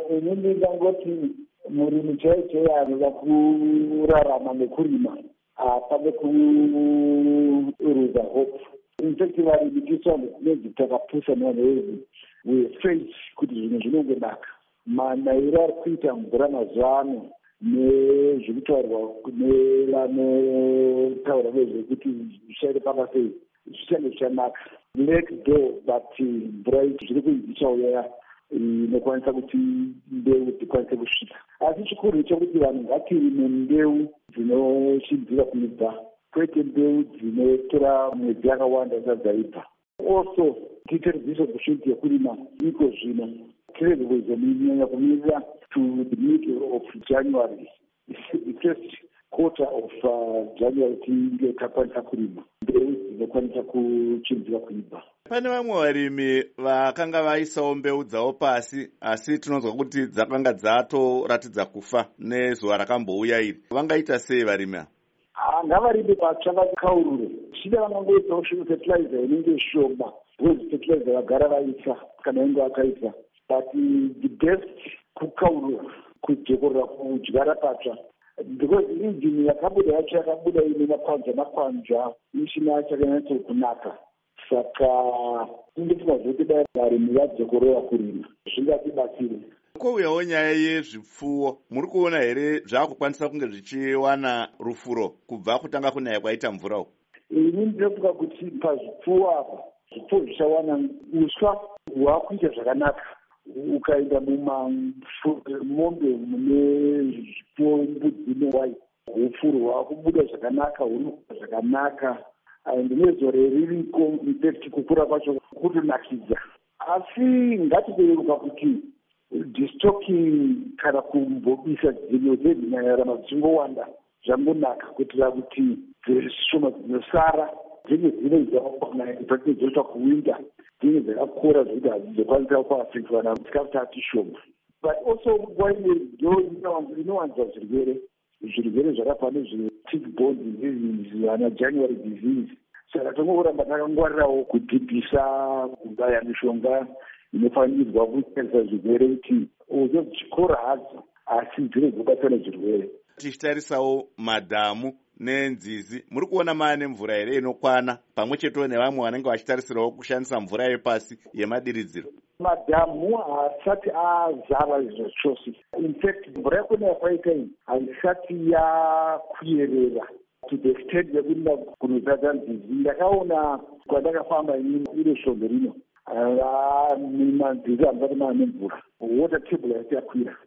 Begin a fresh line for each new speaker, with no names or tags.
inini ndangoti murimi chaiye anoda kurarama nekurima apane kuruza hope. In fact, varimi tisonge tinenge takapusa manhezi wefaith kuti zvinhu zvinongonaka. Manairo ari kuita mvura mazuva ano nezviri kutaurwa nevanotaura nezvekuti zvichaite paka sei zvichange zvichanaka. Let go but mvura zviri kuichauya inokwanisa kuti mbeu dzikwanise kusvika. Asi chikuru chokuti vanhu ngatirime mbeu dzinoshidzira kuibva, kwete mbeu dzinotora mwedzi yakawanda sadzaibva. Also tiite redziso kusviti yekurima iko zvino tirege kuzominyanya kumirira to the middle of January, the first quarter of January tinge takwanisa kurima mbeu dzinokwanisa kuchinzira kuibva.
Pane vamwe varimi vakanga vaisawo mbeu dzavo pasi, asi tinonzwa kuti dzakanga dzatoratidza kufa nezuva rakambouya iri. Vangaita sei varimi ava?
Ngavarime patsva vakaurure. Chida vangangoitawo fertilizer inenge shoma, because fertilizer vagara vaisa kana inge vakaisa. But the best kukaurura, kudzokorera kudyara patsva. Because injini yakabuda yacho yakabuda ine makwanja ishina chakanyatso kunaka. Saka tinofuna kuti dai varimi vadzokorera kurima zvingatibatsire.
Kouyawo nyaya yezvipfuwo, muri kuona here zvakukwanisa kunge zvichiwana rufuro kubva kutanga kunaya kwaita mvura uku?
Ini ndinofunga kuti pazvipfuwo apa zvipfuwo zvichawana uswa hwakuita zvakanaka. Ukaenda mumamombe mune zvipfuwo mbudzi newai, hufuro hwakubuda zvakanaka, hunokuda zvakanaka. Ndinezore ririko infect kukura kwacho kutonakidza. Asi ngatiberuka kuti distocking kana kumbobisa dzimwe dzedzinayarama dzichingowanda zvangonaka kuitira kuti dzishoma dzinosara dzinge dzine dzakakwana dzoita kuwinda dzinge dzakakura zvekuti hadzizokwanisa kuafekta vana dzikafuta atishoma. But also nguva ine inowanza zvirwere zvakafanana nezve-tick-borne disease, ana January disease. Saka tongoramba takangwarirawo kudhibhisa kubaya mishonga inofanirwa kutarisa zvirwere kuti uzo dzichikora hadzo asi dziri kubatana zvirwere.
Tichitarisawo madhamu nenzizi, muri kuona maane mvura here inokwana pamwe chetewo nevamwe vanenge vachitarisirawo kushandisa mvura yepasi yemadiridziro?
Madhamu haasati azara izvo chose. In fact, mvura yakonaya kwaita iyi haisati yakuyerera to the extent yekuenda kunozadza nzizi. Ndakaona kwandakafamba iro shombe rino manzizi hamusati maane mvura, water table yati yakwira.